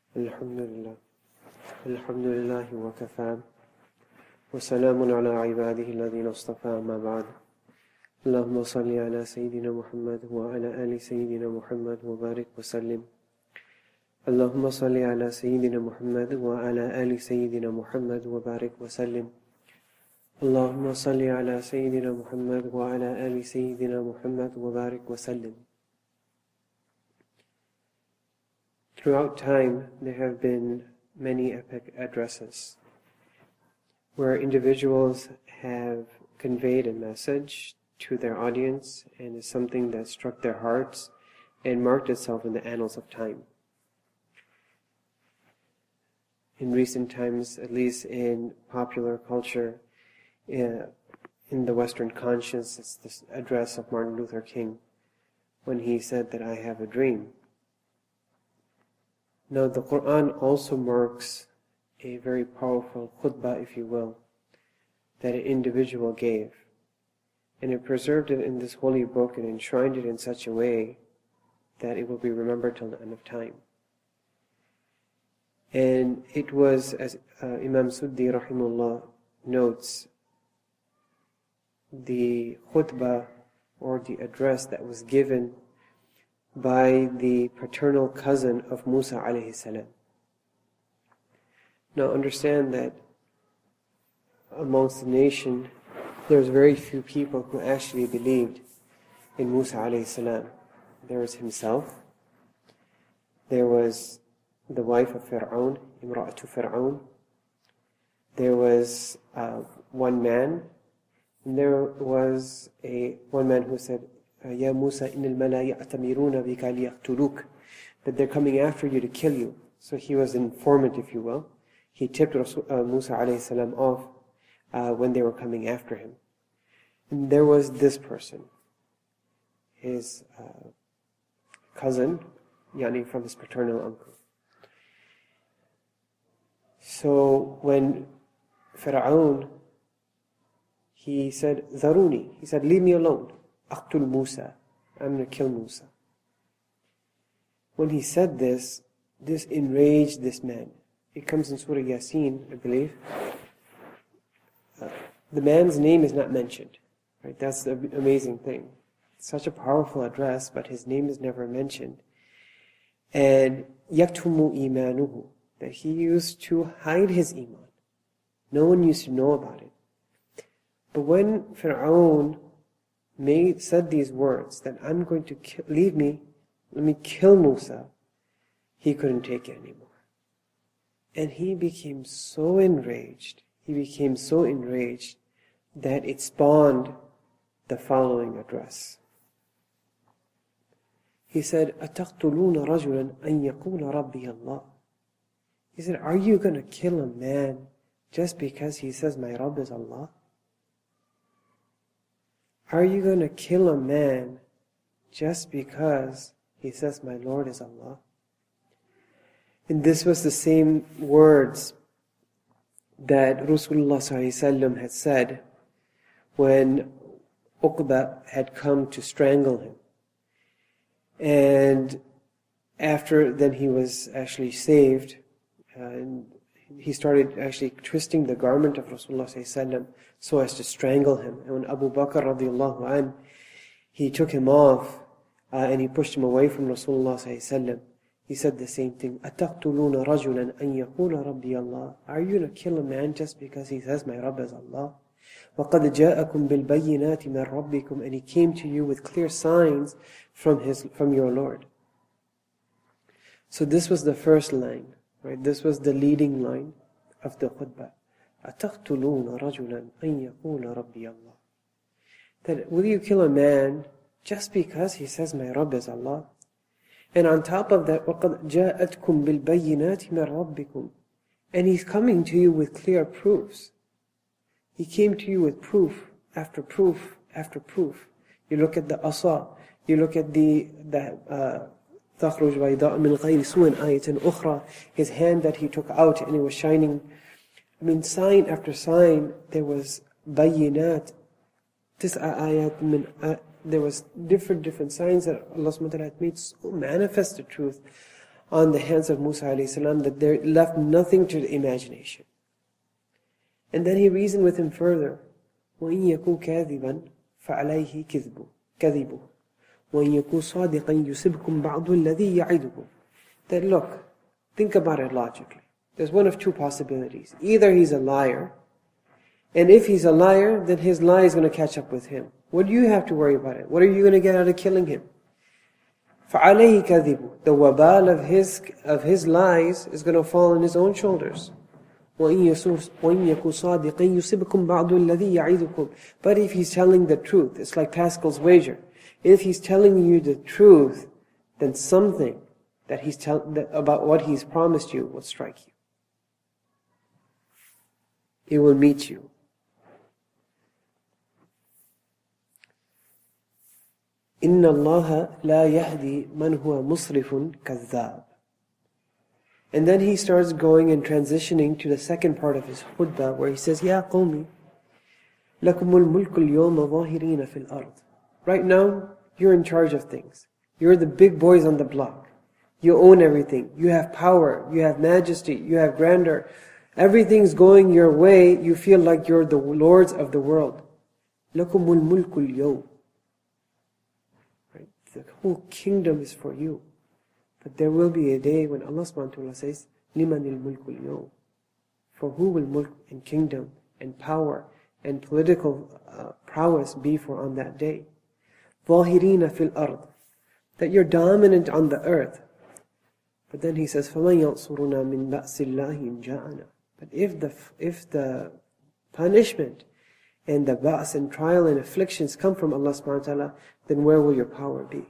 الحمد لله الحمد لله وكفى وسلام على عباده الذين اصطفى ما بعد اللهم صل على سيدنا محمد وعلى آل سيدنا محمد وبارك وسلم اللهم صل على سيدنا محمد وعلى آل سيدنا محمد وبارك وسلم اللهم صل على سيدنا محمد وعلى آل سيدنا محمد وبارك وسلم. Throughout time, there have been many epic addresses where individuals have conveyed a message to their audience and is something that struck their hearts and marked itself in the annals of time. In recent times, at least in popular culture, in the Western conscience, it's this address of Martin Luther King when he said that I have a dream. Now, the Quran also marks a very powerful khutbah, if you will, that an individual gave. And it preserved it in this holy book and enshrined it in such a way that it will be remembered till the end of time. And it was, as Imam Suddi rahimahullah notes, the khutbah or the address that was given by the paternal cousin of Musa alayhi salam. Now understand that amongst the nation, there's very few people who actually believed in Musa alayhi salam. There was himself, there was the wife of Fir'aun, Imra'atu Fir'aun, there was one man, and there was one man who said, Ya Musa, innal mala ya'tamiruna bika liyaqtuluk, that they're coming after you to kill you. So he was an informant, if you will. He tipped Musa alayhi salam off when they were coming after him. And there was this person, his cousin, yani from his paternal uncle. So when Fir'aun, he said, Zaruni, he said, leave me alone. Aqtul Musa, I'm going to kill Musa. When he said this enraged this man. It comes in Surah Yasin, I believe. The man's name is not mentioned. Right? That's the amazing thing. It's such a powerful address, but his name is never mentioned. And yaktumu imanuhu, that he used to hide his iman. No one used to know about it. But when Fir'aun said these words, that I'm going to leave me, let me kill Musa, he couldn't take it anymore. And he became so enraged, that it spawned the following address. He said, أَتَقْتُلُونَ رَجُلًا أَن يَقُولَ رَبِّيَ اللَّهِ. He said, are you going to kill a man just because he says, my Rabb is Allah? Are you going to kill a man just because he says, my Lord is Allah? And this was the same words that Rasulullah ﷺ had said when Uqba had come to strangle him. And after then he was actually saved, and he started actually twisting the garment of Rasulullah ﷺ so as to strangle him. And when Abu Bakr radiallahu anh, he took him off and he pushed him away from Rasulullah ﷺ, he said the same thing. أَتَقْتُلُونَ رَجُلًا أَن يَقُولَ رَبِّيَ اللَّهِ. Are you going to kill a man just because he says, my Rabb is Allah? وَقَدْ جَاءَكُمْ بِالْبَيِّنَاتِ مِنْ رَبِّكُمْ. And he came to you with clear signs from your Lord. So this was the first line. Right? This was the leading line of the khutbah. أَتَقْتُلُونَ رَجُلًا أَن يَقُولَ رَبِّيَ اللَّهِ. That will you kill a man just because he says, my Rabb is Allah? And on top of that, وَقَدْ جَاءَتْكُمْ بِالْبَيِّنَاتِ مِنْ رَبِّكُمْ. And he's coming to you with clear proofs. He came to you with proof after proof after proof. You look at the asa, you look at the تخرج بيضاء من غير سوء آية أخرى, his hand that he took out and it was shining. I mean, sign after sign, there was bayinat, there was different signs that Allah subhanahu wa ta'ala had made so manifest the truth on the hands of Musa alayhi salam that there left nothing to the imagination. And then he reasoned with him further. وَإِن يَكُنْ كَاذِبًا فَعَلَيْهِ كَذِبُهُ وَإِن يَكُنْ صَادِقًا يُصِبْكُمْ بَعْضُ الَّذِي يَعِدُكُمْ. That look, think about it logically. There's one of two possibilities. Either he's a liar, and if he's a liar, then his lie is going to catch up with him. What do you have to worry about it? What are you going to get out of killing him? فَعَلَيْهِ كَذِبُ. The wabal of his lies is going to fall on his own shoulders. وَإِن يَكُ صَادِقًا يُصِبْكُمْ بَعْضُ الَّذِي يَعِدُكُمْ. But if he's telling the truth, it's like Pascal's wager. If he's telling you the truth, then something that about what he's promised you will strike you. It will meet you. إِنَّ اللَّهَ لَا يَهْدِي مَنْ هُوَ مُصْرِفٌ كَذَّابٌ. And then he starts going and transitioning to the second part of his khutbah where he says, يَا قَوْمِ لَكُمُ الْمُلْكُ الْيَوْمَ ظَاهِرِينَ فِي الْأَرْضِ. Right now, you're in charge of things. You're the big boys on the block. You own everything. You have power. You have majesty. You have grandeur. Everything's going your way. You feel like you're the lords of the world. لَكُمُ الْمُلْكُ الْيَوْمَ. The whole kingdom is for you. But there will be a day when Allah subhanahu wa ta'ala says, لِمَنِ الْمُلْكُ الْيَوْمَ. For who will mulk and kingdom and power and political prowess be for on that day? ظَاهِرِينَ فِي الْأَرْضِ. That you're dominant on the earth. But then he says, فَمَنْ يَنْصُرُنَا مِنْ بَأْسِ اللَّهِ إِنْ جَاءَنَا. But if the punishment and the ba's and trial and afflictions come from Allah subhanahu wa ta'ala, then where will your power be?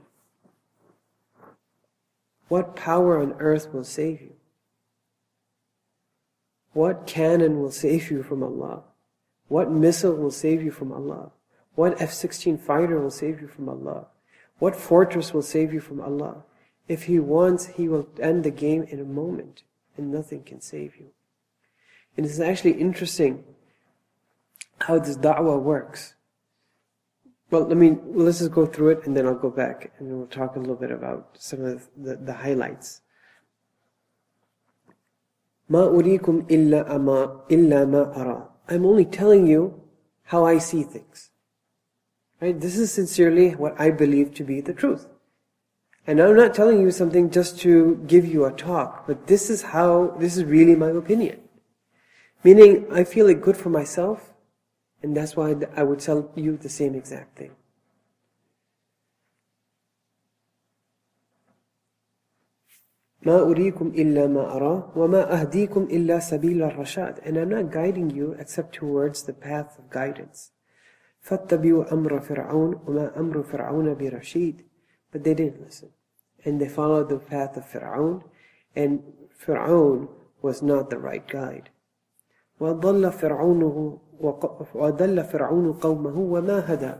What power on earth will save you? What cannon will save you from Allah? What missile will save you from Allah? What F-16 fighter will save you from Allah? What fortress will save you from Allah? If He wants, He will end the game in a moment, and nothing can save you. And it's actually interesting how this da'wah works. Well, let's just go through it and then I'll go back and then we'll talk a little bit about some of the highlights. مَا أُرِيكُمْ إِلَّا مَا أَرَى. I'm only telling you how I see things. Right? This is sincerely what I believe to be the truth. And I'm not telling you something just to give you a talk, but this is really my opinion. Meaning, I feel it good for myself, and that's why I would tell you the same exact thing. مَا أُرِيكُمْ إِلَّا مَا أَرَى وَمَا أَهْدِيكُمْ إِلَّا سَبِيلَ الرَّشَادِ. And I'm not guiding you except towards the path of guidance. فَاتَّبِعُوا أَمْرَ فِرْعَوْنَ وَمَا أَمْرُ فِرْعَوْنَ بِرَشِيدٍ. But they didn't listen. And they followed the path of Fir'aun, and Fir'aun was not the right guide. وَضَلَّ فِرْعَوْنُ قَوْمَهُ وَمَا هَدَى.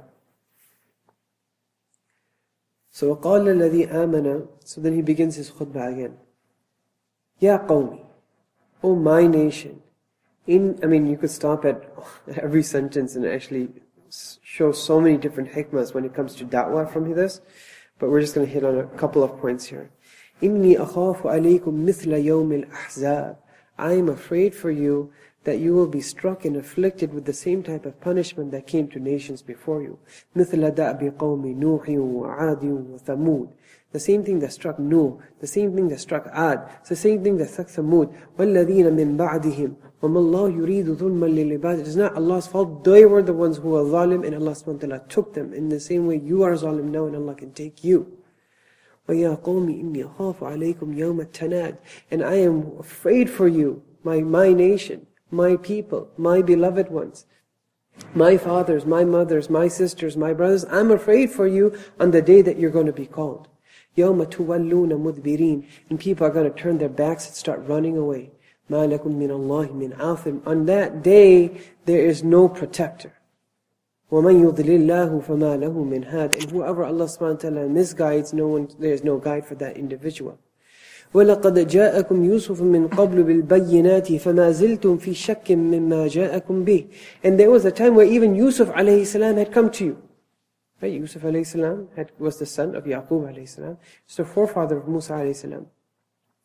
So وَقَالَ الَّذِي آمَنَ. So then he begins his khutbah again. يَا قَوْمِ. O my nation. You could stop at every sentence and actually show so many different hikmahs when it comes to da'wah from this. But we're just going to hit on a couple of points here. إِنِّي أَخَافُ عَلَيْكُمْ مِثْلَ يَوْمِ الْأَحْزَابِ. I am afraid for you that you will be struck and afflicted with the same type of punishment that came to nations before you. مِثْلَ دَأْبِ قَوْمِ نُوحٍ وَعَادٍ وَثَمُودٍ. The same thing that struck Nuh, the same thing that struck Ad, the same thing that struck Thamud. وَالَّذِينَ مِن بَعْدِهِمْ وَمَا اللَّهُ يُرِيدُ ظُلْمًا لِلْعِبَادِ. It is not Allah's fault. They were the ones who were zalim, and Allah subhanahu wa ta'ala took them. In the same way you are zalim now, and Allah can take you. وَيَا قَوْمِ إِنِّي أَخَافُ عَلَيْكُمْ يَوْمَ التَّنَادِ. And I am afraid for you, my nation, my people, my beloved ones, my fathers, my mothers, my sisters, my brothers. I'm afraid for you on the day that you're going to be called. يَوْمَ تُوَلُّونَ مُدْبِرِينَ. And people are going to turn their backs and start running away. مَا لَكُمْ مِنَ اللَّهِ مِنْ عَاصِمٍ. On that day, there is no protector. وَمَنْ يُضْلِلْ اللَّهُ فَمَا لَهُ مِنْ هَادٍ. And whoever Allah subhanahu wa ta'ala misguides, there is no guide for that individual. وَلَقَدْ جَاءَكُمْ يُوسُفٌ مِّن قَبْلُ بِالْبَيِّنَاتِ فَمَا زِلْتُمْ فِي شَكٍّ مِّمَّا جَاءَكُمْ بِهِ. And there was a time where even Yusuf alayhi salam had come to you. Right? Yusuf alayhi salam was the son of Yaqub alayhi salam. He's the forefather of Musa alayhi salam.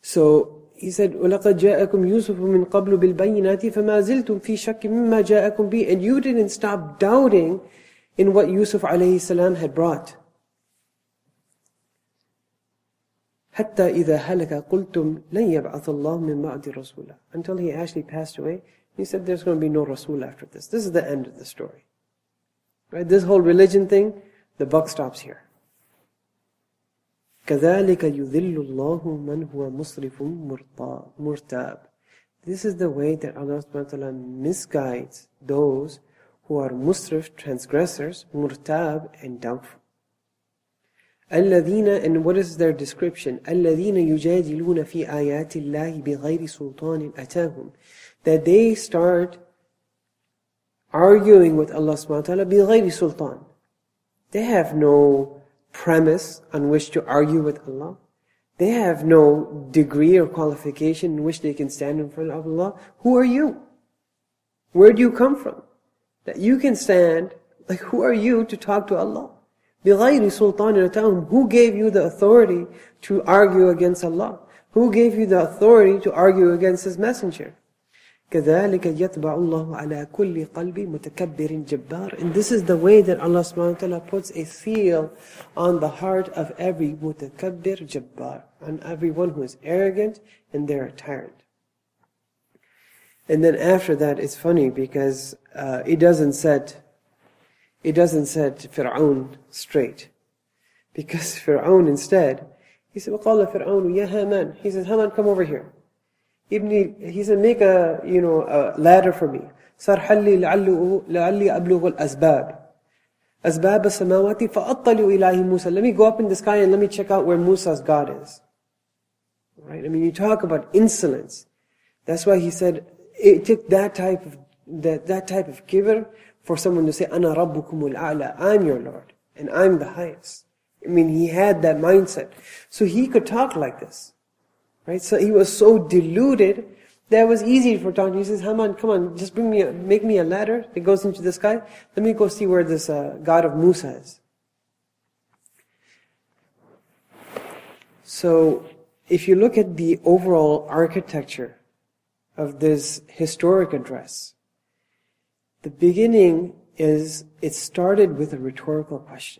So he said, وَلَقَدْ جَاءَكُمْ يُوسُفُ مِنْ قَبْلُ بِالْبَيِّنَاتِ فَمَا زِلْتُمْ فِي شَكٍّ مِمَّا جَاءَكُمْ بِهِ. And you didn't stop doubting in what Yusuf alayhi salam had brought. حَتَّى إِذَا هَلَكَ قُلْتُمْ لَنْ يَبْعَثَ اللَّهُ مِنْ بَعْدِ رَسُولًا. Until he actually passed away, he said there's going to be no Rasul after this. This is the end of the story. Right? This whole religion thing, the buck stops here. كَذَلِكَ يُذِلُّ اللَّهُ مَنْ هُوَ مُصْرِفٌ مُرْتَابٌ. This is the way that Allah subhanahu wa ta'ala misguides those who are musrif, transgressors, murtab, and doubtful. الَّذِينَ, and what is their description? الَّذِينَ يُجَادِلُونَ فِي آيَاتِ اللَّهِ بِغَيْرِ سُلْطَانٍ أَتَاهُمْ. That they start arguing with Allah subhanahu wa ta'ala بِغَيْرِ sultan. They have no premise on which to argue with Allah. They have no degree or qualification in which they can stand in front of Allah. Who are you? Where do you come from? That you can stand, like who are you to talk to Allah? بِغَيْرِ سُلْطَانٍ أَتَاهُمْ. Who gave you the authority to argue against Allah? Who gave you the authority to argue against His Messenger? كَذَلِكَ يَطْبَعُ اللَّهُ عَلَى كُلِّ قَلْبِ مُتَكَبِّرٍ جَبَّارٍ. And this is the way that Allah subhanahu wa ta'ala puts a seal on the heart of every mutakabbir jabbar, on everyone who is arrogant and they're a tyrant. And then after that, it's funny because it doesn't set Fir'aun straight. Because Fir'aun instead, he said, وَقَالَ فِرْعَوْنُ يَا هَامَانُ. He says, Haman, come over here. He said, make a ladder for me. صَرْحَ لِي لَعَلِّي أَبْلُغُ الْأَسْبَابِ أَسْبَابَ السَّمَاوَاتِ فَأَطَّلِعُ إِلَهِ مُوسَى. Let me go up in the sky and let me check out where Musa's God is. Right? I mean, you talk about insolence. That's why he said, it took that type of kibr for someone to say, أَنَا رَبُّكُمُ الْأَعْلَى. I'm your Lord, and I'm the highest. I mean, he had that mindset. So he could talk like this. Right? So he was so deluded that it was easy for talking. He says, Haman, come on, just make me a ladder that goes into the sky. Let me go see where this God of Musa is. So, if you look at the overall architecture of this historic address, the beginning is, it started with a rhetorical question.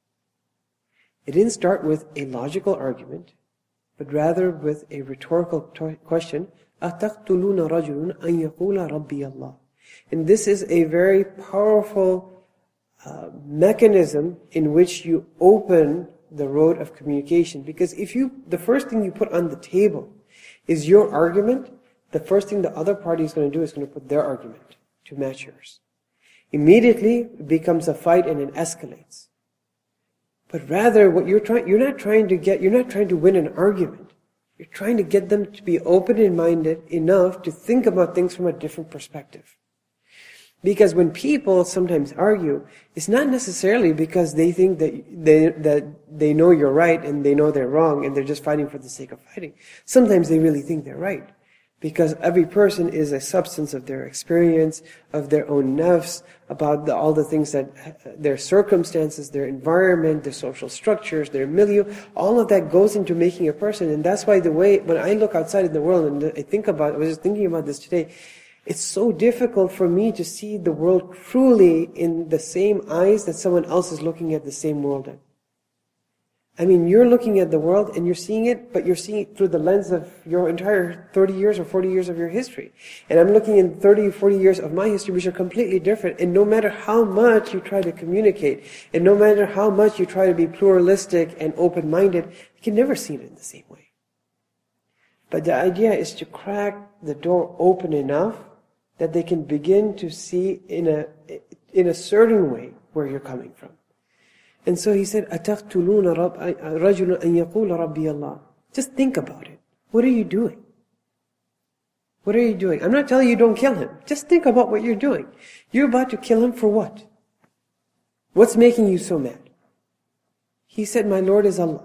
It didn't start with a logical argument, but rather with a rhetorical question, أَتَقْتُلُونَ رَجُلٌ أَن يَقُولَ رَبِّيَ اللَّهُ. And this is a very powerful mechanism in which you open the road of communication. Because the first thing you put on the table is your argument, the first thing the other party is going to do is going to put their argument to match yours. Immediately it becomes a fight and it escalates. But rather, what you're not trying to win an argument. You're trying to get them to be open-minded enough to think about things from a different perspective. Because when people sometimes argue, it's not necessarily because they think that they know you're right and they know they're wrong and they're just fighting for the sake of fighting. Sometimes they really think they're right. Because every person is a substance of their experience, of their own nafs, about all the things that, their circumstances, their environment, their social structures, their milieu, all of that goes into making a person. And that's why when I look outside in the world and I was just thinking about this today, it's so difficult for me to see the world truly in the same eyes that someone else is looking at the same world in. I mean, you're looking at the world and you're seeing it, but you're seeing it through the lens of your entire 30 years or 40 years of your history. And I'm looking in 30 or 40 years of my history, which are completely different. And no matter how much you try to communicate, and no matter how much you try to be pluralistic and open-minded, you can never see it in the same way. But the idea is to crack the door open enough that they can begin to see in a certain way where you're coming from. And so he said, أَتَقْتُلُونَ رَجُلٌ أَن يَقُولَ رَبِّيَ اللَّهُ. Just think about it. What are you doing? What are you doing? I'm not telling you don't kill him. Just think about what you're doing. You're about to kill him for what? What's making you so mad? He said, my Lord is Allah.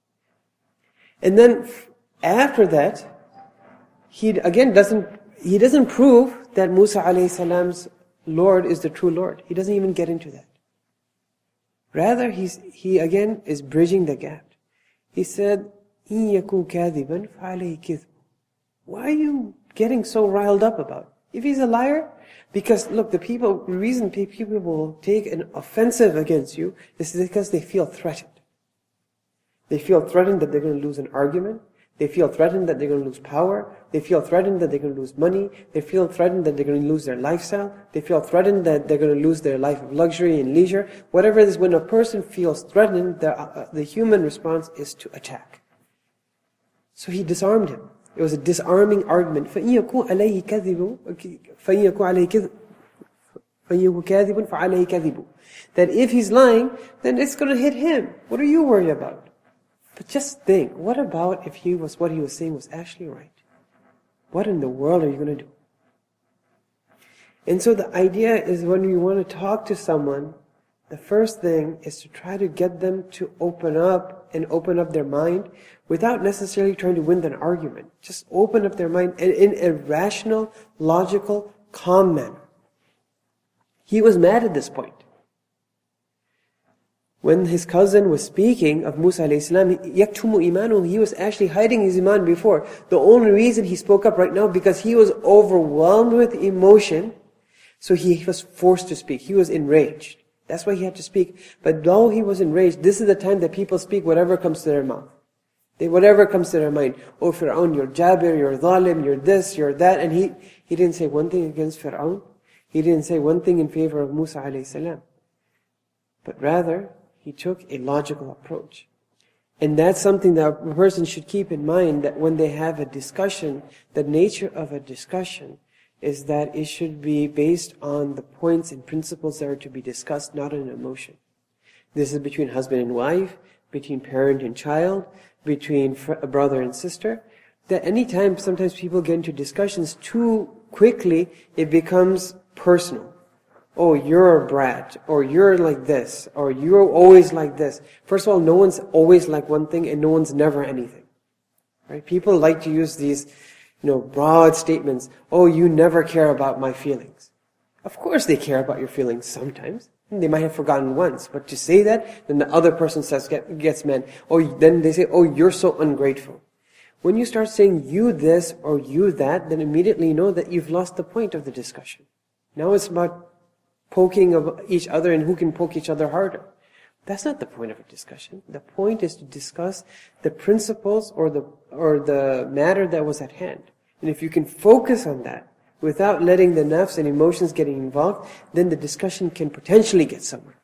And then after that, he doesn't prove that Musa alayhi salam's Lord is the true Lord. He doesn't even get into that. Rather, he again is bridging the gap. He said, إِن يَكُنْ كَاذِبًا فَعَلَيْهِ كِذْبٌ. Why are you getting so riled up about it? If he's a liar, because look, the reason people will take an offensive against you is because they feel threatened. They feel threatened that they're going to lose an argument. They feel threatened that they're going to lose power. They feel threatened that they're going to lose money. They feel threatened that they're going to lose their lifestyle. They feel threatened that they're going to lose their life of luxury and leisure. Whatever it is, when a person feels threatened, the human response is to attack. So he disarmed him. It was a disarming argument. فَإِن يَكُنْ عَلَيْهِ كَاذِبٌ فَعَلَيْهِ كَذِبٌ. That if he's lying, then it's going to hit him. What are you worried about? But just think, what about if what he was saying was actually right? What in the world are you going to do? And so the idea is, when you want to talk to someone, the first thing is to try to get them to open up their mind without necessarily trying to win an argument. Just open up their mind in a rational, logical, calm manner. He was mad at this point. When his cousin was speaking of Musa alayhi salam, يَكْتُمُ إِيمَانُهُ, he was actually hiding his iman before. The only reason he spoke up right now, because he was overwhelmed with emotion, so he was forced to speak. He was enraged. That's why he had to speak. But though he was enraged, this is the time that people speak whatever comes to their mouth. Whatever comes to their mind. Oh, Fir'aun, you're Jabir, you're Zalim, you're this, you're that. And he didn't say one thing against Fir'aun. He didn't say one thing in favor of Musa alayhi salam. But rather, he took a logical approach. And that's something that a person should keep in mind, that when they have a discussion, the nature of a discussion is that it should be based on the points and principles that are to be discussed, not an emotion. This is between husband and wife, between parent and child, between a brother and sister. That anytime sometimes people get into discussions too quickly, it becomes personal. Oh, you're a brat, or you're like this, or you're always like this. First of all, no one's always like one thing, and no one's never anything. Right? People like to use these, broad statements. Oh, you never care about my feelings. Of course they care about your feelings sometimes. They might have forgotten once, but to say that, then the other person gets mad. Then they say, oh, you're so ungrateful. When you start saying you this or you that, then immediately you know that you've lost the point of the discussion. Now it's about poking of each other and who can poke each other harder. That's not the point of a discussion. The point is to discuss the principles or the matter that was at hand. And if you can focus on that without letting the nafs and emotions getting involved, then the discussion can potentially get somewhere.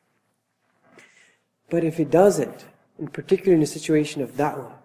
But if it doesn't, in particular in a situation of da'wah,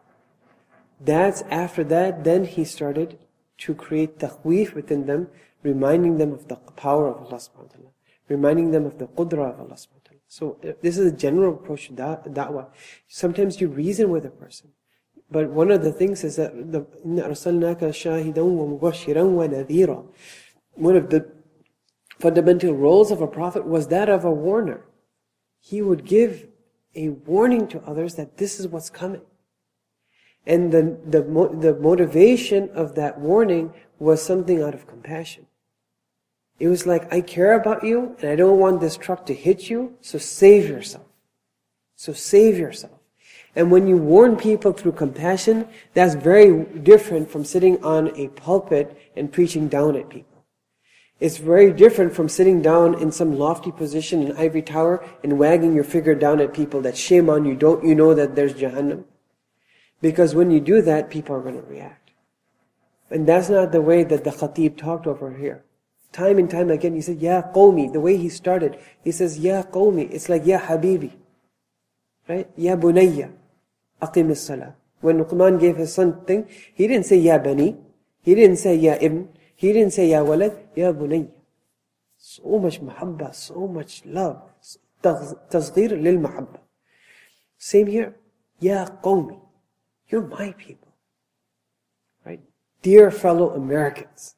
after that, then he started to create takhweef within them, reminding them of the power of Allah subhanahu wa ta'ala, reminding them of the qudra of Allah subhanahu wa ta'ala. So this is a general approach to da'wah. Sometimes you reason with a person. But one of the things is that إِنَّ أَرْسَلْنَاكَ شَاهِدًا وَمُبَشِّرًا وَنَذِيرًا. One of the fundamental roles of a prophet was that of a warner. He would give a warning to others that this is what's coming. And the motivation of that warning was something out of compassion. It was like, I care about you, and I don't want this truck to hit you, so save yourself. So save yourself. And when you warn people through compassion, that's very different from sitting on a pulpit and preaching down at people. It's very different from sitting down in some lofty position in ivory tower and wagging your finger down at people that shame on you, don't you know that there's Jahannam? Because when you do that, people are going to react. And that's not the way that the khatib talked over here. Time and time again, he said, Ya qawmi. The way he started, he says, Ya qawmi. It's like, Ya habibi. Right? Ya bunayya. Aqim as-salah. When Luqman gave his son thing, he didn't say, Ya bani. He didn't say, Ya ibn. He didn't say, Ya walad. Ya bunayya. So much mahabba, so much love. Tasghir lil mahabba. Same here. Ya qawmi. You're my people. Right? Dear fellow Americans.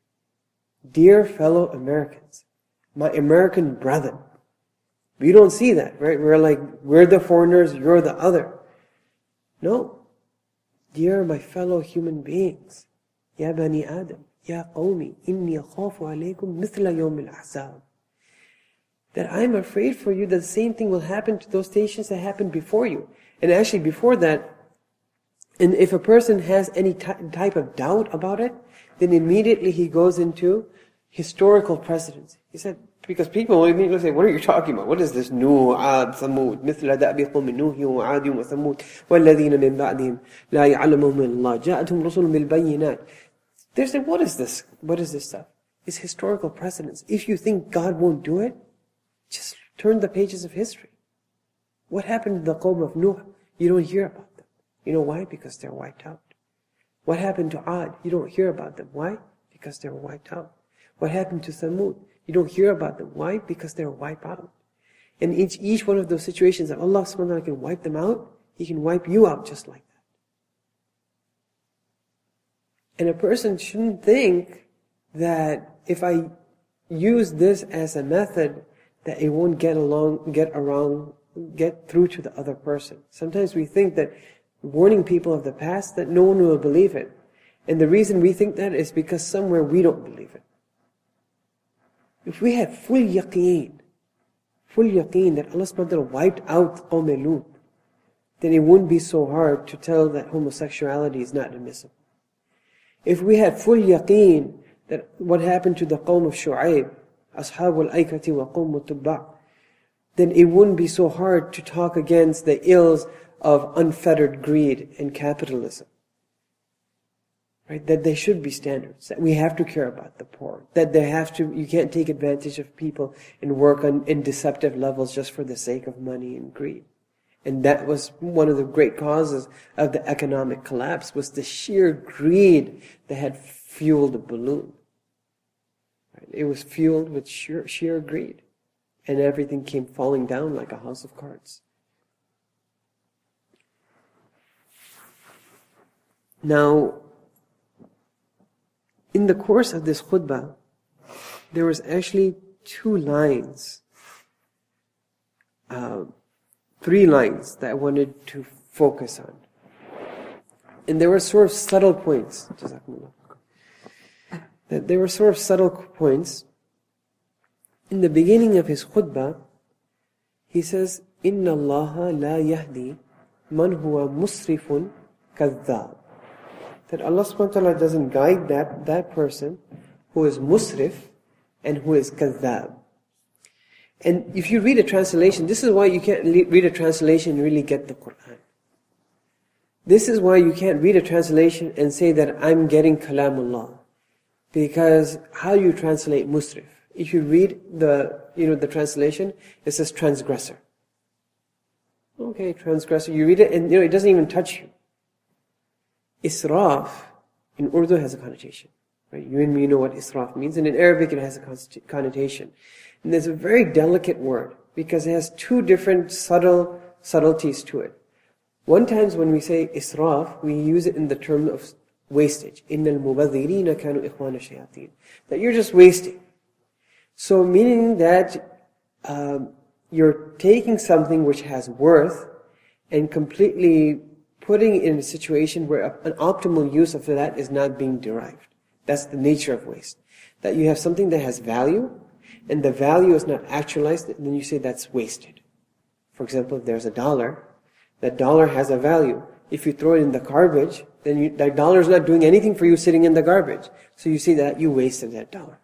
Dear fellow Americans, my American brethren. We don't see that, right? We're like, we're the foreigners, you're the other. No. Dear my fellow human beings, Ya bani Adam, Ya qawmi, inni akhafu alaykum mithla yawm al-ahzab. That I'm afraid for you that the same thing will happen to those nations that happened before you. And actually before that, And if a person has any type of doubt about it, then immediately he goes into historical precedents. He said, because people will immediately say, what are you talking about? What is this? Nuh, Ad, Thamud, مثل دأب قوم نوح وعاد وثمود والذين من بعدهم لا يعلمهم الله جاءتهم رسل بالبينات. They say, what is this? What is this stuff? It's historical precedents. If you think God won't do it, just turn the pages of history. What happened to the Qawm of Nuh? You don't hear about them. You know why? Because they're wiped out. What happened to Ad? You don't hear about them. Why? Because they were wiped out. What happened to Thamud? You don't hear about them. Why? Because they were wiped out. And each one of those situations that Allah subhanahu wa ta'ala can wipe them out, He can wipe you out just like that. And a person shouldn't think that if I use this as a method, that it won't get through to the other person. Sometimes we think that warning people of the past, that no one will believe it. And the reason we think that is because somewhere we don't believe it. If we had full yaqeen that Allah subhanahu wa ta'ala wiped out Qawm Lut, then it wouldn't be so hard to tell that homosexuality is not admissible. If we had full yaqeen that what happened to the Qawm of Shu'aib, Ashab al-Aikati wa Qawm al-Tubba', then it wouldn't be so hard to talk against the ills of unfettered greed and capitalism. Right? That there should be standards, that we have to care about the poor, that you can't take advantage of people and work in deceptive levels just for the sake of money and greed. And that was one of the great causes of the economic collapse, was the sheer greed that had fueled the balloon. Right? It was fueled with sheer greed. And everything came falling down like a house of cards. Now, in the course of this khutbah, there was actually 2 lines, 3 lines that I wanted to focus on. And there were sort of subtle points. There were sort of subtle points. In the beginning of his khutbah, he says, إِنَّ اللَّهَ لَا يَهْدِي مَنْ هُوَ مُسْرِفٌ كَذَّابٌ. That Allah subhanahu wa ta'ala doesn't guide that person who is musrif and who is kadhab. And if you read a translation, this is why you can't read a translation and really get the Qur'an. This is why you can't read a translation and say that I'm getting kalamullah. Because how do you translate musrif? If you read the translation, it says transgressor. Okay, transgressor. You read it and it doesn't even touch you. Israf in Urdu has a connotation. Right? You and me know what israf means, and in Arabic it has a connotation. And there's a very delicate word, because it has 2 different subtleties to it. One times when we say israf, we use it in the term of wastage. إِنَّ الْمُبَذِّرِينَ كَانُوا إِخْوَانَ الشَّيَاطِينَ. That you're just wasting. So meaning that you're taking something which has worth and completely putting it in a situation where an optimal use of that is not being derived. That's the nature of waste. That you have something that has value, and the value is not actualized, and then you say that's wasted. For example, if there's $1, that dollar has a value. If you throw it in the garbage, then that dollar is not doing anything for you sitting in the garbage. So you say that you wasted that $1.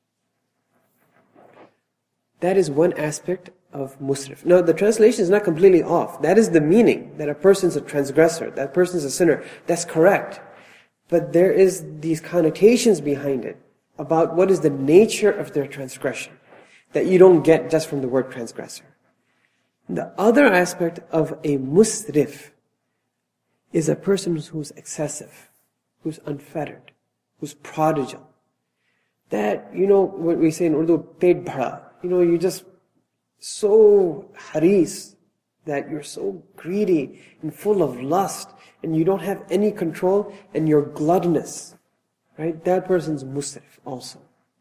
That is one aspect of musrif. Now, the translation is not completely off. That is the meaning, that a person's a transgressor, that person's a sinner. That's correct. But there is these connotations behind it about what is the nature of their transgression that you don't get just from the word transgressor. The other aspect of a musrif is a person who's excessive, who's unfettered, who's prodigal. That, what we say in Urdu, pet bhara. You're just so haris, that you're so greedy and full of lust, and you don't have any control, and you're gluttonous. Right? That person's musrif also.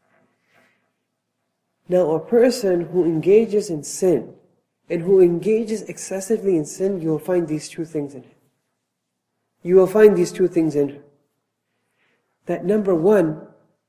Now, a person who engages in sin, and who engages excessively in sin, you will find these 2 things in him. You will find these 2 things in him. That number 1,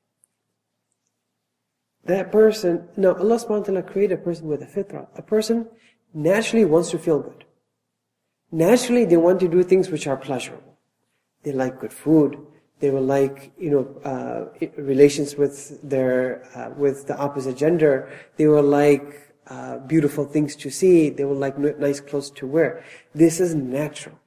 that person, now Allah subhanahu wa ta'ala created a person with a fitrah. A person naturally wants to feel good. Naturally they want to do things which are pleasurable. They like good food. They will like, relations with with the opposite gender. They will like beautiful things to see. They will like nice clothes to wear. This is natural.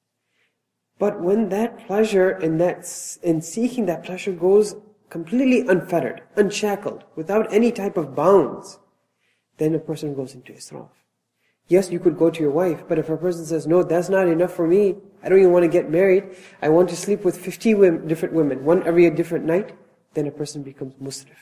But when that pleasure and seeking that pleasure goes completely unfettered, unshackled, without any type of bounds, then a person goes into israf. Yes, you could go to your wife, but if a person says, no, that's not enough for me, I don't even want to get married, I want to sleep with 50 different women, one every different night, then a person becomes musrif.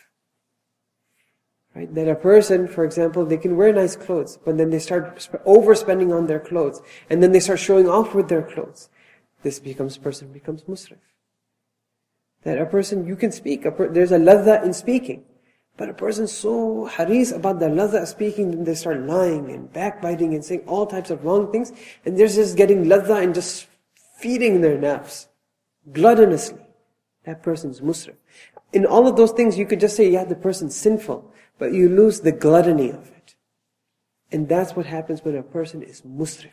Right? Then a person, for example, they can wear nice clothes, but then they start overspending on their clothes, and then they start showing off with their clothes. Person becomes musrif. That a person, you can speak, there's a ladha in speaking, but a person's so haris about the ladha of speaking, then they start lying and backbiting and saying all types of wrong things, and they're just getting ladha and just feeding their nafs, gluttonously. That person's musrif. In all of those things, you could just say, yeah, the person's sinful, but you lose the gluttony of it. And that's what happens when a person is musrif.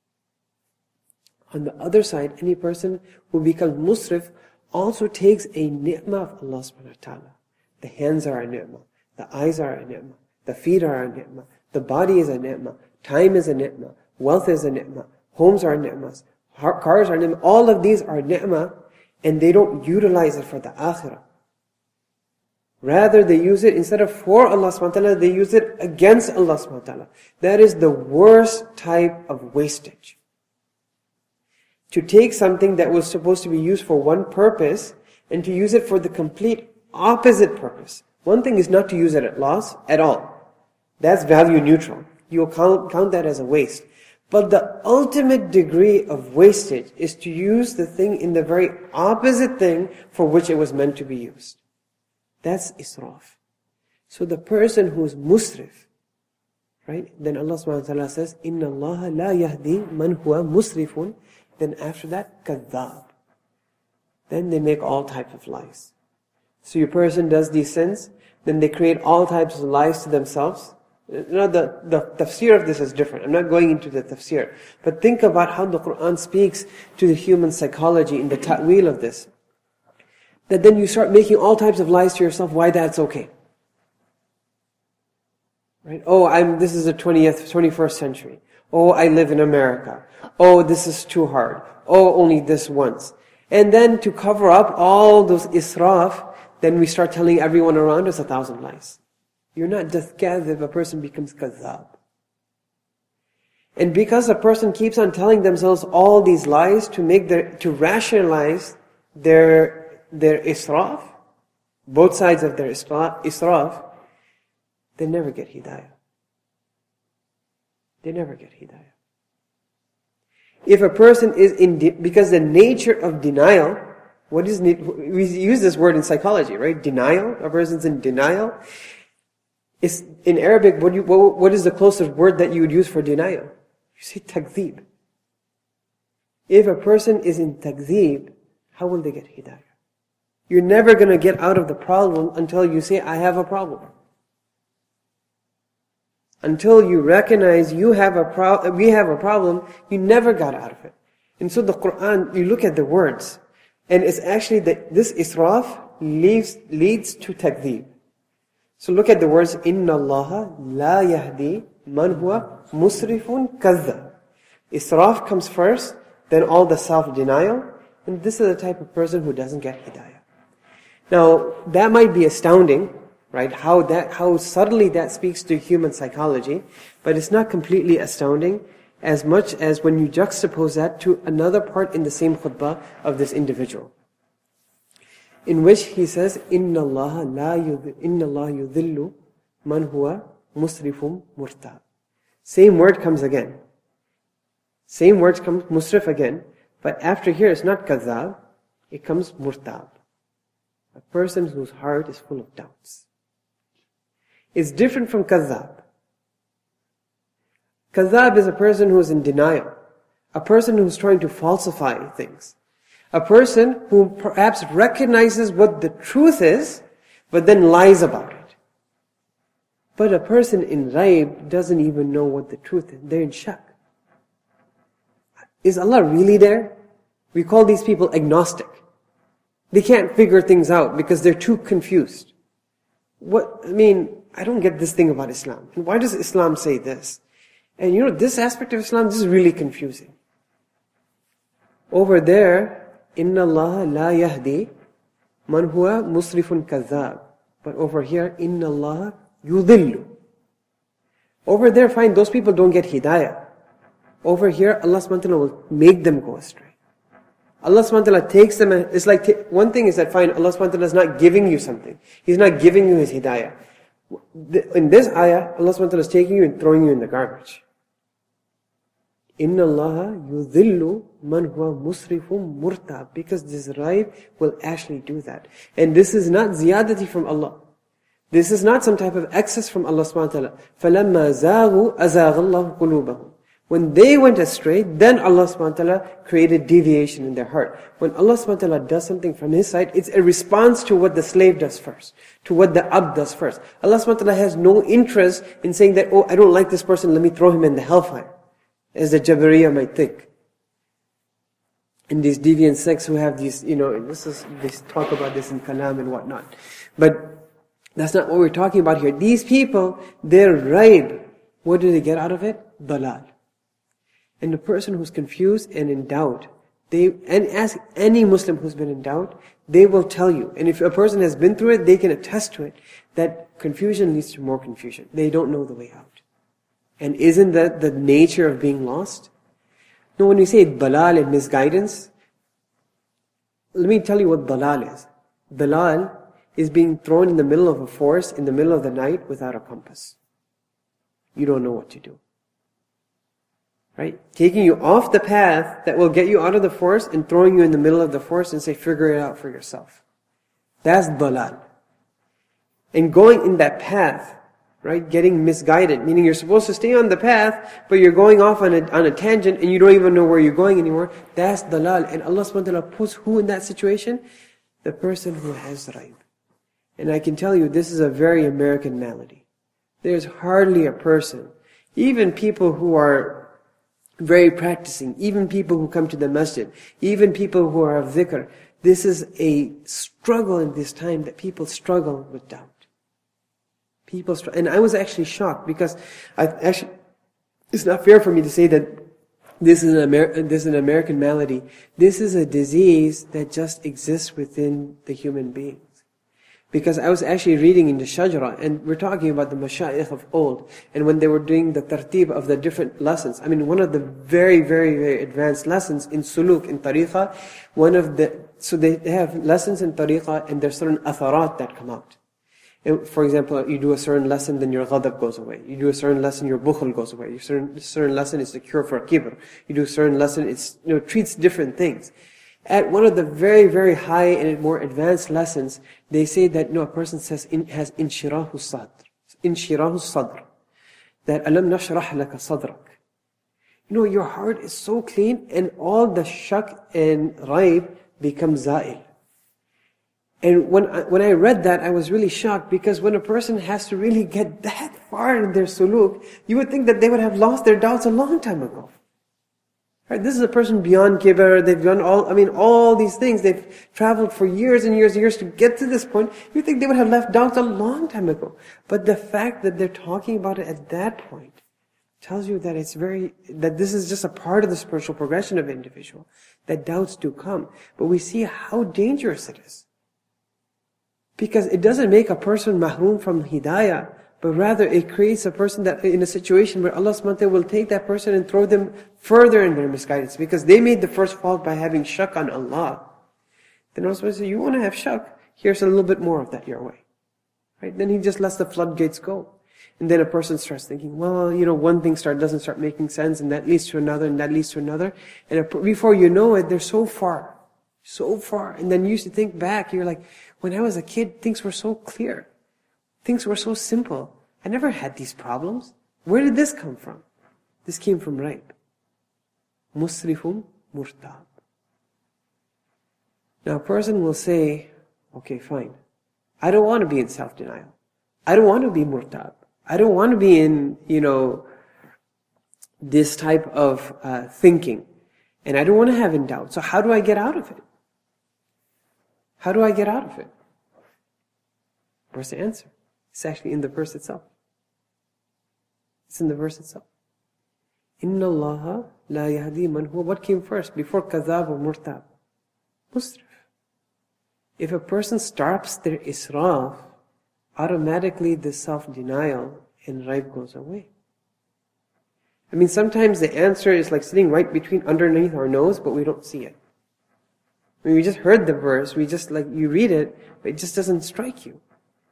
On the other side, any person who becomes musrif also takes a ni'mah of Allah subhanahu wa ta'ala. The hands are a ni'mah, the eyes are a ni'mah, the feet are a ni'mah, the body is a ni'mah, time is a ni'mah, wealth is a ni'mah, homes are ni'mahs, cars are ni'mah. All of these are ni'mah, and they don't utilize it for the akhirah. Rather, they use it, instead of for Allah subhanahu wa ta'ala, they use it against Allah subhanahu wa ta'ala. That is the worst type of wastage. To take something that was supposed to be used for one purpose and to use it for the complete opposite purpose. One thing is not to use it at loss at all. That's value neutral. You'll count that as a waste. But the ultimate degree of wastage is to use the thing in the very opposite thing for which it was meant to be used. That's israf. So the person who is musrif, right? Then Allah subhanahu wa ta'ala says, Inna Allah la yahdi man huwa musrifun. Then after that, kadhab. Then they make all types of lies. So your person does these sins, then they create all types of lies to themselves. The tafsir of this is different. I'm not going into the tafsir. But think about how the Quran speaks to the human psychology in the ta'wil of this. That then you start making all types of lies to yourself why that's okay. Right? Oh, this is the 21st century. Oh, I live in America. Oh, this is too hard. Oh, only this once. And then to cover up all those israf, then we start telling everyone around us 1,000 lies. You're not just kadhib, a person becomes kadhab. And because a person keeps on telling themselves all these lies to rationalize their israf, both sides of their israf, they never get hidayah. They never get hidayah. If a person is because the nature of denial, we use this word in psychology, right? Denial, a person's in denial. Is in Arabic, what is the closest word that you would use for denial? You say takzeeb. If a person is in takzeeb, how will they get hidayah? You're never going to get out of the problem until you say, I have a problem. Until you recognize we have a problem, you never got out of it. And so the Quran, you look at the words, and it's actually that this israf leads to takdeeb. So look at the words, Inna Allah la yahdi man huwa musrifun kazzab. Israf comes first, then all the self-denial, and this is the type of person who doesn't get hidayah. Now, that might be astounding, right? How subtly that speaks to human psychology, but it's not completely astounding as much as when you juxtapose that to another part in the same khutbah of this individual, in which he says, Inna Allah yudhillu man huwa musrifum murtab. Same word comes again. Same word comes musrif again, but after here it's not kadhab, it comes murtab. A person whose heart is full of doubts. It's different from kadhab. Kadhab is a person who is in denial. A person who is trying to falsify things. A person who perhaps recognizes what the truth is, but then lies about it. But a person in raib doesn't even know what the truth is. They're in shak. Is Allah really there? We call these people agnostic. They can't figure things out because they're too confused. I don't get this thing about Islam. And why does Islam say this? And this aspect of Islam, this is really confusing. Over there, Inna Allah la yahdi man huwa musrifun kadhab. But over here, Inna Allah yudhillu. Over there, fine, those people don't get hidayah. Over here, Allah subhanahu wa ta'ala will make them go astray. Allah subhanahu wa ta'ala takes them, and it's like, one thing is that fine, Allah subhanahu wa ta'ala is not giving you something. He's not giving you His hidayah. In this ayah, Allah subhanahu wa ta'ala is taking you and throwing you in the garbage. Inna Allah yudhillu man huwa musrifun murtab. Because this raib will actually do that. And this is not ziyadati from Allah. This is not some type of excess from Allah subhanahu wa ta'ala. فَلَمَّا زَاغُوا أَزَاغَ اللَّهُ قُلُوبَهُم. When they went astray, then Allah subhanahu wa ta'ala created deviation in their heart. When Allah subhanahu wa ta'ala does something from His side, it's a response to what the slave does first, to what the abd does first. Allah subhanahu wa ta'ala has no interest in saying that, I don't like this person, let me throw him in the hellfire, as the Jabariyah might think. In these deviant sects who have these, they talk about this in kalam and whatnot. But that's not what we're talking about here. These people, their raib, what do they get out of it? Dalal. And the person who's confused and in doubt, and ask any Muslim who's been in doubt, they will tell you. And if a person has been through it, they can attest to it, that confusion leads to more confusion. They don't know the way out. And isn't that the nature of being lost? No, when we say dalal and misguidance, let me tell you what dalal is. Dalal is being thrown in the middle of a forest, in the middle of the night, without a compass. You don't know what to do. Right? Taking you off the path that will get you out of the forest and throwing you in the middle of the forest and say, figure it out for yourself. That's dalal. And going in that path, right, getting misguided, meaning you're supposed to stay on the path, but you're going off on a tangent and you don't even know where you're going anymore. That's dalal. And Allah subhanahu wa ta'ala puts who in that situation? The person who has raib. And I can tell you, this is a very American malady. There's hardly a person, even people who are very practicing, even people who come to the masjid, even people who are of dhikr, this is a struggle in this time that people struggle with doubt. And I was actually shocked because it's not fair for me to say that this is an American malady. This is a disease that just exists within the human beings. Because I was actually reading in the Shajara, and we're talking about the mashayikh of old, and when they were doing the tartib of the different lessons. One of the very, very, very advanced lessons in suluk, in tariqah, so they have lessons in tariqah, and there's certain atharat that come out. And for example, you do a certain lesson, then your ghadab goes away. You do a certain lesson, your bukhl goes away. A certain lesson is the cure for kibr. You do a certain lesson, it treats different things. At one of the very, very high and more advanced lessons, they say that a person has inshirahu sadr. That alam nashrah laka sadrak. Your heart is so clean and all the shak and raib become za'il. And when I read that, I was really shocked because when a person has to really get that far in their suluk, you would think that they would have lost their doubts a long time ago. Right? This is a person beyond kibr, they've done all these things, they've traveled for years and years and years to get to this point. You think they would have left doubts a long time ago. But the fact that they're talking about it at that point tells you that that this is just a part of the spiritual progression of an individual, that doubts do come. But we see how dangerous it is. Because it doesn't make a person mahroom from hidayah, but rather it creates a person that in a situation where Allah subhanahu wa ta'ala will take that person and throw them further in their misguidance. Because they made the first fault by having shak on Allah. Then Allah subhanahu wa ta'ala says, you want to have shak? Here's a little bit more of that your way. Right? Then He just lets the floodgates go. And then a person starts thinking, one thing doesn't start making sense, and that leads to another, and that leads to another. And before you know it, they're so far. And then you used to think back, you're like, when I was a kid, things were so clear. Things were so simple. I never had these problems. Where did this come from? This came from raib. Musrifum murtab. Now a person will say, okay, fine. I don't want to be in self-denial. I don't want to be murtab. I don't want to be in, this type of thinking. And I don't want to have in doubt. So how do I get out of it? How do I get out of it? Where's the answer? It's actually in the verse itself. It's in the verse itself. Inna Allah la yahdi man huwa. What came first, before kadhab or murtab? Musrif. If a person stops their israf, automatically the self-denial and raib goes away. I mean, sometimes the answer is like sitting right underneath our nose, but we don't see it. I mean, we just heard the verse, you read it, but it just doesn't strike you.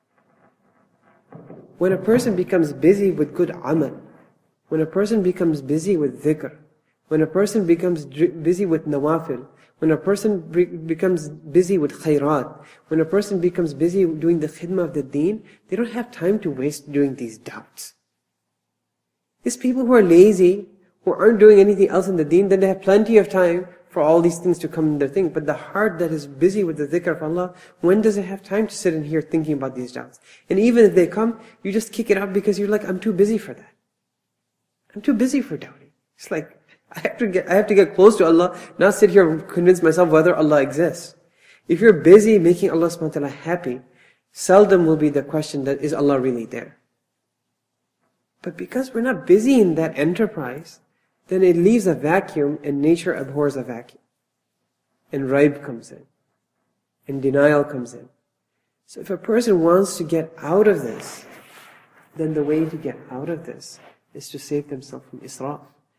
When a person becomes busy with good amal, when a person becomes busy with dhikr, when a person becomes busy with nawafil, when a person becomes busy with khairat, when a person becomes busy doing the khidmah of the deen, they don't have time to waste doing these doubts. These people who are lazy, who aren't doing anything else in the deen, then they have plenty of time for all these things to come in their thing. But the heart that is busy with the dhikr of Allah, when does it have time to sit in here thinking about these doubts? And even if they come, you just kick it out because you're like, I'm too busy for that. I'm too busy for doubting. It's like, I have to get close to Allah, not sit here and convince myself whether Allah exists. If you're busy making Allah subhanahu wa ta'ala happy, seldom will be the question that, is Allah really there? But because we're not busy in that enterprise, then it leaves a vacuum, and nature abhors a vacuum. And raib comes in. And denial comes in. So if a person wants to get out of this, then the way to get out of this is to save themselves from israf.